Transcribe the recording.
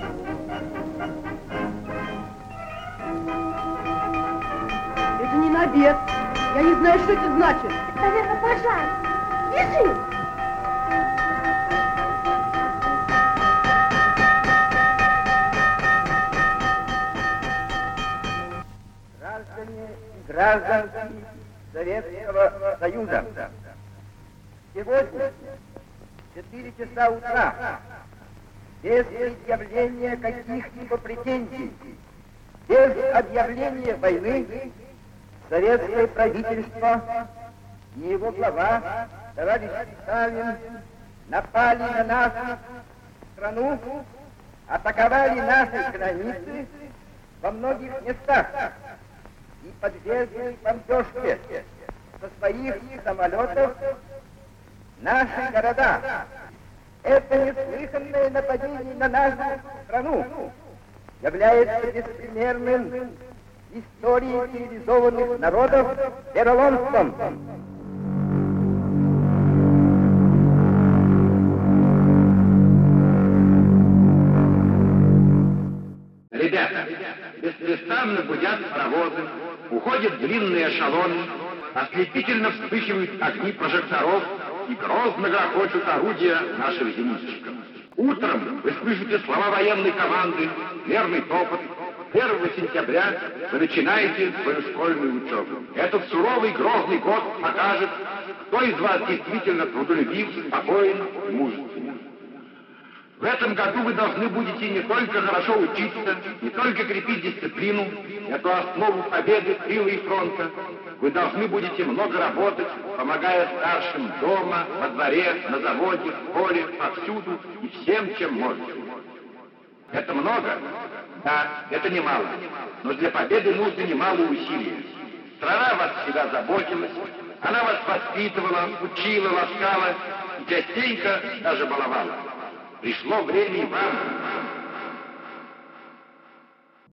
Это не набег. Я не знаю, что это значит. Наверное, пожар. Бежим! Граждане и гражданки Советского Союза. Сегодня, в 4 часа утра, без предъявления каких-либо претензий, без объявления войны, советское правительство и его глава, товарищ Сталин, напали на нашу страну, атаковали наши границы во многих местах и подвергли бомбежке со своих самолетов наши города. Это неслыханное нападение на нашу страну является беспримерным в истории цивилизованных народов вероломством. Ребята, беспрестанно гудят паровозы, уходят длинные эшелоны, ослепительно вспыхивают огни прожекторов и грозно грохочут орудия наших зенитчиков. Утром вы слышите слова военной команды, верный топот. 1 сентября вы начинаете свою школьную учебу. Этот суровый грозный год покажет, кто из вас действительно трудолюбив, спокоен и мужественен. В этом году вы должны будете не только хорошо учиться, не только крепить дисциплину, эту основу победы тыла и фронта. Вы должны будете много работать, помогая старшим дома, во дворе, на заводе, в поле, повсюду и всем, чем можете. Это много? Да, это немало. Но для победы нужно немало усилий. Страна вас всегда заботилась, она вас воспитывала, учила, ласкала и частенько даже баловала. Пришло время и вам